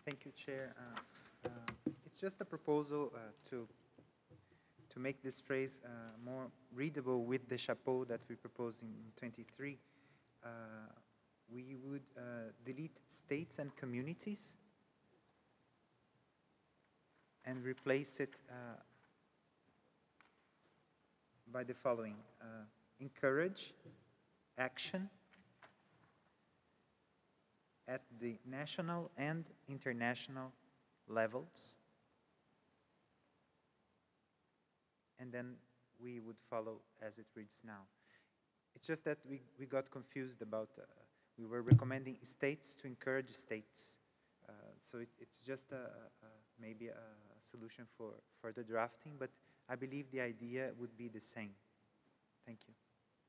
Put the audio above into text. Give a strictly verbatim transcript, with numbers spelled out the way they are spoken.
Thank you, Chair. Uh, uh, it's just a proposal uh, to to make this phrase uh, more readable with the chapeau that we propose in twenty-three. Uh, we would uh, delete states and communities and replace it uh, by the following. Uh, encourage action at the national and international levels, and then we would follow as it reads now. It's just that we, we got confused about, uh, we were recommending states to encourage states. Uh, so it, it's just a, a, maybe a solution for, for the drafting, but I believe the idea would be the same. Thank you.